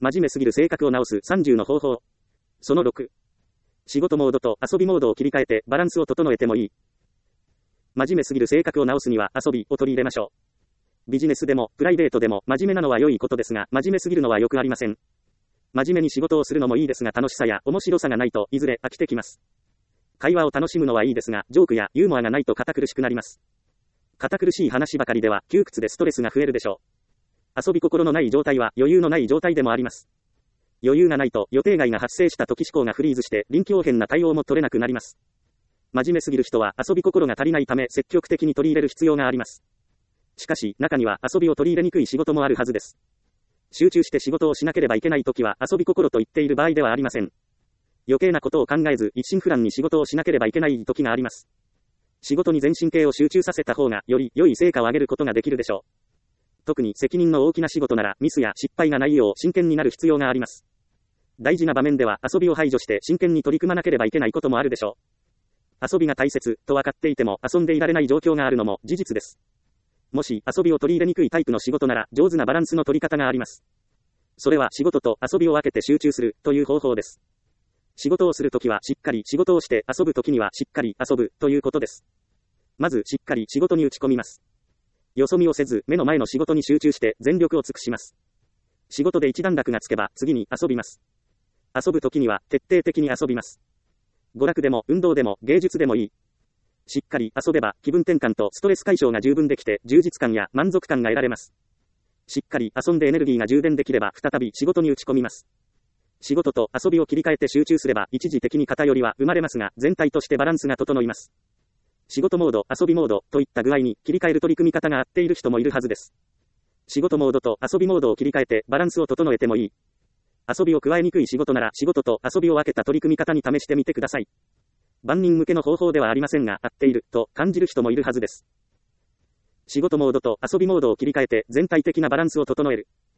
真面目すぎる性格を直す30の方法。その6。仕事モードと遊びモードを切り替えてバランスを整えてもいい。真面目すぎる性格を直すには遊びを取り入れましょう。ビジネスでもプライベートでも真面目なのは良いことですが、真面目すぎるのは良くありません。真面目に仕事をするのもいいですが、楽しさや面白さがないといずれ飽きてきます。会話を楽しむのはいいですが、ジョークやユーモアがないと堅苦しくなります。堅苦しい話ばかりでは窮屈でストレスが増えるでしょう。遊び心のない状態は余裕のない状態でもあります。余裕がないと予定外が発生した時思考がフリーズして臨機応変な対応も取れなくなります。真面目すぎる人は遊び心が足りないため積極的に取り入れる必要があります。しかし中には遊びを取り入れにくい仕事もあるはずです。集中して仕事をしなければいけない時は遊び心と言っている場合ではありません。余計なことを考えず一心不乱に仕事をしなければいけない時があります。仕事に全神経を集中させた方がより良い成果を上げることができるでしょう。特に責任の大きな仕事ならミスや失敗がないよう真剣になる必要があります。大事な場面では遊びを排除して真剣に取り組まなければいけないこともあるでしょう。遊びが大切と分かっていても遊んでいられない状況があるのも事実です。もし遊びを取り入れにくいタイプの仕事なら上手なバランスの取り方があります。それは仕事と遊びを分けて集中するという方法です。仕事をするときはしっかり仕事をして遊ぶときにはしっかり遊ぶということです。まずしっかり仕事に打ち込みます。よそ見をせず目の前の仕事に集中して全力を尽くします。仕事で一段落がつけば次に遊びます。遊ぶときには徹底的に遊びます。娯楽でも運動でも芸術でもいい。しっかり遊べば気分転換とストレス解消が十分できて充実感や満足感が得られます。しっかり遊んでエネルギーが充電できれば再び仕事に打ち込みます。仕事と遊びを切り替えて集中すれば一時的に偏りは生まれますが全体としてバランスが整います。仕事モード、遊びモードといった具合に切り替える取り組み方が合っている人もいるはずです。仕事モードと遊びモードを切り替えてバランスを整えてもいい。遊びを加えにくい仕事なら仕事と遊びを分けた取り組み方に試してみてください。万人向けの方法ではありませんが合っていると感じる人もいるはずです。仕事モードと遊びモードを切り替えて全体的なバランスを整える。